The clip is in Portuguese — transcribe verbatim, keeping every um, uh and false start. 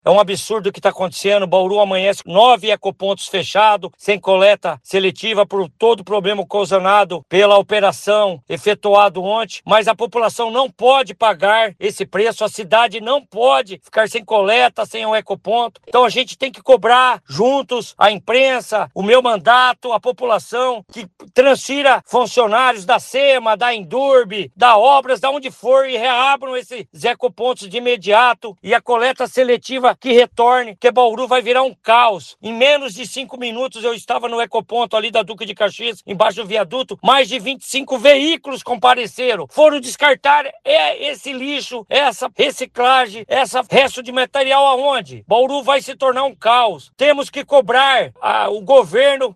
É um absurdo o que está acontecendo. Bauru amanhece nove ecopontos fechados, sem coleta seletiva por todo o problema ocasionado pela operação efetuado ontem. Mas a população não pode pagar esse preço, a cidade não pode ficar sem coleta, sem um ecoponto. Então a gente tem que cobrar juntos, a imprensa, o meu mandato, a população, que transfira funcionários da SEMA, da Endurbe, da Obras, da onde for, e reabram esses ecopontos de imediato e a coleta seletiva que retorne, porque Bauru vai virar um caos. Em menos de cinco minutos eu estava no ecoponto ali da Duque de Caxias, embaixo do viaduto, mais de vinte e cinco veículos compareceram, foram descartar é esse lixo, essa reciclagem, essa resto de material aonde? Bauru vai se tornar um caos. Temos que cobrar a, o governo